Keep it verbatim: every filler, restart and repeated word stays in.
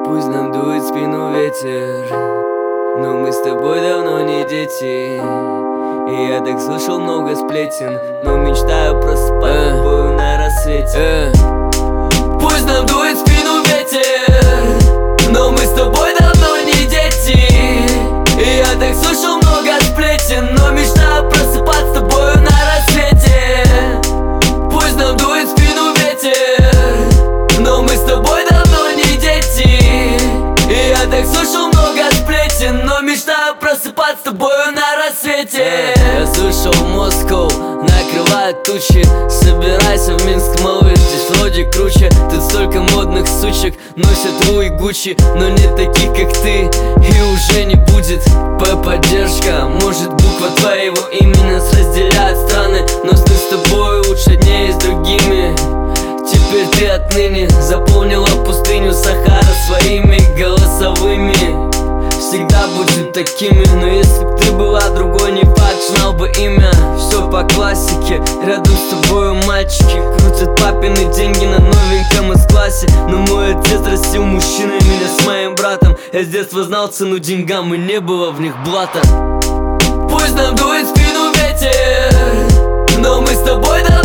Пусть нам дует в спину ветер, но мы с тобой давно не дети. И я так слышал много сплетен, но мечтаю просыпаться с тобою на рассвете. Пусть нам дует в спину ветер, но мы с тобой давно не дети. И я так слышал много сплетен, но мечтаю просыпаться с тобою на рассвете. Пусть нам дует в спину ветер, но мы с тобой давно не дети. И я так слышал много сплетен, но мечтаю просыпаться с тобою на рассвете. Я слышал, Москву накрывают тучи. Собирайся в Минск, малыш, здесь вроде круче. Тут столько модных сучек носят Луи Гуччи, но не таких, как ты, и уже не будет. П-поддержка, может буква твоего имени нас разделяет страны, но сны с тобой лучше дней с другими. Теперь ты отныне заполнила пустыню Сахара своими голосовыми. Всегда будем такими, но если б ты была другой, не факт, знал бы имя. Все по классике, рядом с тобою мальчики крутят папины деньги на новеньком С-классе. Но мой отец растил мужчиной меня с моим братом. Я с детства знал цену деньгам, и не было в них блата. Пусть нам дует в спину ветер, но мы с тобой давно